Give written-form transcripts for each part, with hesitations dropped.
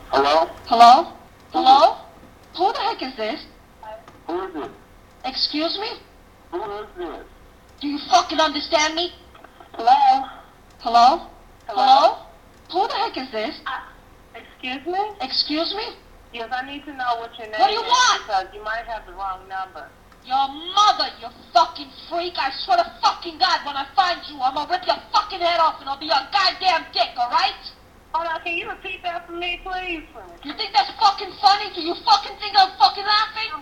Hello? Hello? Hello? Who the heck is this? Who is it? Excuse me? Who is this? Do you fucking understand me? Hello? Hello? Hello? Who the heck is this? Excuse me? Excuse me? Yes, I need to know what your name What do you is want? because you might have the wrong number. Your mother, you fucking freak. I swear to fucking God, when I find you, I'm gonna rip your fucking head off and I'll be your goddamn dick, alright? Hold on, can you repeat that for me, please? You think that's fucking funny? Do you fucking think I'm fucking laughing?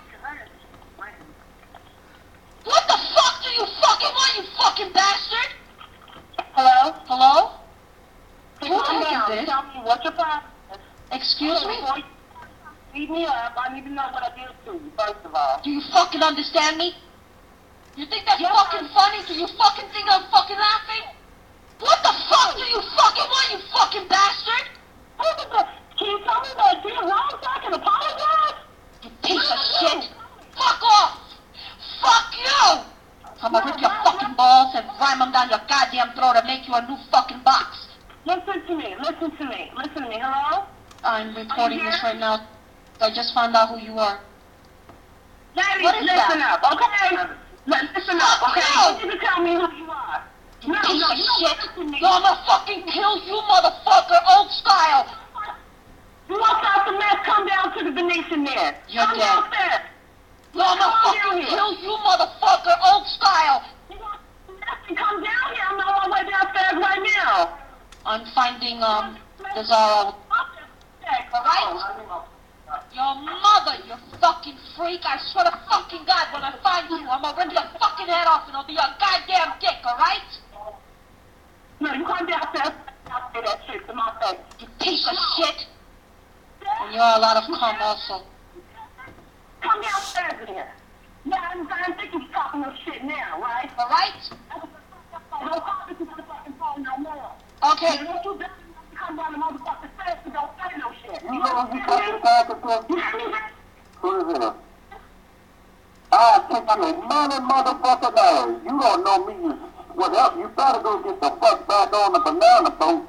What the fuck do you fucking want, you fucking bastard? Hello? Hello? Hey, Who the calm heck down. is this? Tell me what's your problem. Excuse me? Before you beat me up, I need to know what I did to you, first of all. Do you fucking understand me? You think that's Yes, fucking funny? Do you fucking think I'm fucking laughing? What the fuck do you fucking want, you fucking bastard? Can you tell me what I did wrong so I can apologize? You piece of shit! Fuck off! Fuck you! I'm gonna rip your fucking balls and ram them down your goddamn throat and make you a new fucking box. Listen to me, listen to me, listen to me. Hello? I'm reporting this right now. I just found out who you are. Daddy, What is listen that? up, okay? Listen up, Fuck okay? you! I want you to tell me who you are. You No, piece no, of you don't shit! listen to me. No, I'm gonna fucking kill you, motherfucker, old style! You want out the mess, come down to the Venetian there. You're come dead. downstairs. No, I'm gonna Come down fucking here. kill you, motherfucker, old style! You want the mess to come down here? I'm on my way downstairs right now. I'm finding, Desaro. Alright? Your mother, you fucking freak! I swear to fucking God, when I find you, I'm gonna rip your fucking head off and it'll be your goddamn dick, alright? No, you come downstairs and say that shit to my face. You piece of shit! And you're a lot of cum also. Come downstairs in here. Yeah, I'm thinking you're talking no shit now, right? Alright? Don't call this motherfucking phone no more. Okay. And don't you dare come down the motherfucking stairs and don't say no shit. You know who you fucking talking to? Who is it? I'll kick you another motherfucker down. You don't know me. You better go get the fuck back on the banana boat.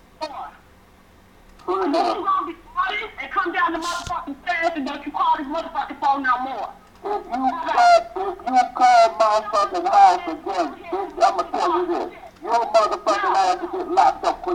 Who is You it? gonna be quiet and come down the motherfucking stairs and don't you call this motherfucking phone no more. If you call my fucking house again, bitch, I'ma tell you this. Your motherfucking ass will get locked up quick.